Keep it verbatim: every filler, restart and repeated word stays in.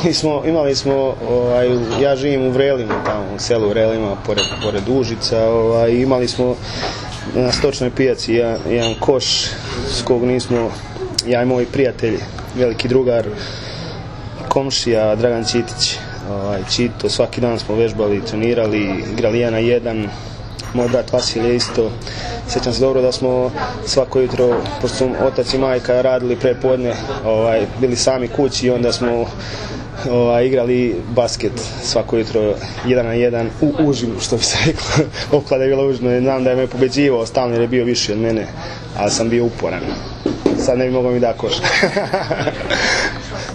imali smo, imali smo ovaj, ja živim u Vrelima, tamo u selu Vrelima, pored, pored Užica, ovaj, imali smo na stočnoj pijaci jedan, jedan koš s kog nismo, ja i moj prijatelj, veliki drugar, komšija Dragan Čitić, ovaj, Čito, svaki dan smo vežbali, trenirali, igrali jedan na jedan, moj brat Vasilije isto. Sjećam se dobro da smo svako jutro, pošto su otac i majka radili prepodne, ovaj, bili sami kući i onda smo ovaj, igrali basket svako jutro jedan na jedan u užinu, što bi se reklo. Oklada je bila užino, znam da je me pobeđivao stalno jer je bio viši od mene, ali sam bio uporan. Sad ne bi mogao mi da koš.